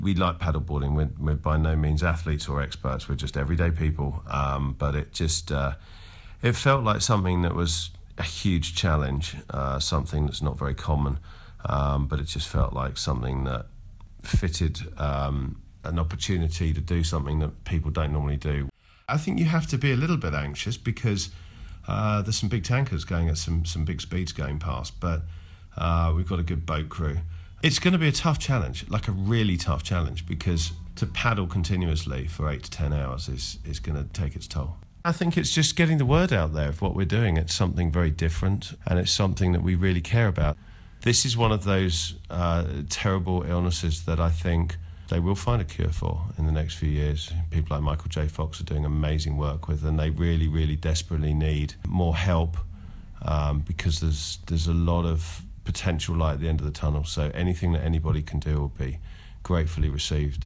We like paddleboarding. We're by no means athletes or experts. We're just everyday people. But it just it felt like something that was a huge challenge, something that's not very common. But it just felt like something that fitted an opportunity to do something that people don't normally do. I think you have to be a little bit anxious because there's some big tankers going at some big speeds going past, but we've got a good boat crew. It's going to be a tough challenge, like a really tough challenge, because to paddle continuously for 8 to 10 hours is going to take its toll. I think it's just getting the word out there of what we're doing. It's something very different, and it's something that we really care about. This is one of those terrible illnesses that I think they will find a cure for in the next few years. People like Michael J. Fox are doing amazing work with, and they really, really desperately need more help because there's a lot of potential light at the end of the tunnel. So anything that anybody can do will be gratefully received.